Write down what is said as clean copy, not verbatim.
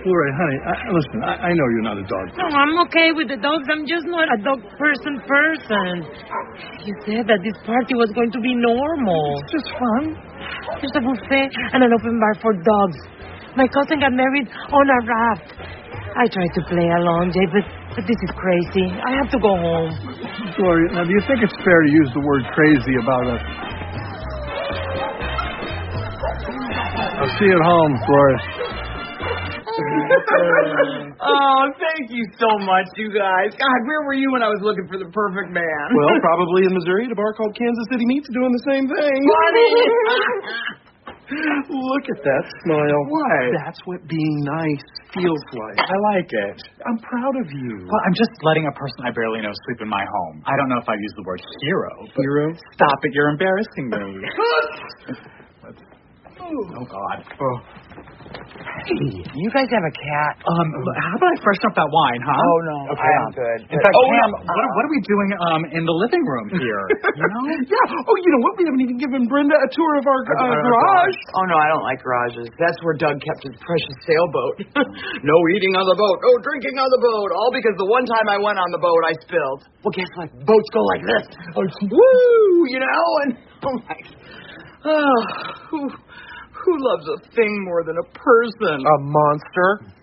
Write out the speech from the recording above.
Gloria, honey, listen, I know you're not a dog person. No, I'm okay with the dogs. I'm just not a dog person. You said that this party was going to be normal. It's just fun. There's a buffet and an open bar for dogs. My cousin got married on a raft. I tried to play along, Jay, but this is crazy. I have to go home. Gloria, now, do you think it's fair to use the word crazy about us? I'll see you at home, Gloria. Oh, thank you so much, you guys. God, where were you when I was looking for the perfect man? Well, probably in Missouri at a bar called Kansas City Meats doing the same thing. Funny. Look at that smile. What? That's what being nice feels like. I like it. I'm proud of you. Well, I'm just letting a person I barely know sleep in my home. I don't know if I use the word hero. Hero? Stop it. You're embarrassing me. Oh, God. Oh. Hey, you guys have a cat? How about I freshen up that wine, huh? Oh, no. Okay, I'm good. In fact, Pam, no. what are we doing in the living room here? You know? Yeah. Oh, you know what? We haven't even given Brenda a tour of our garage. Oh, no, I don't like garages. That's where Doug kept his precious sailboat. No eating on the boat. No drinking on the boat. All because the one time I went on the boat, I spilled. Well, guess what? Boats go like this. Oh, woo! You know? And, oh, my... Oh, who loves a thing more than a person? A monster.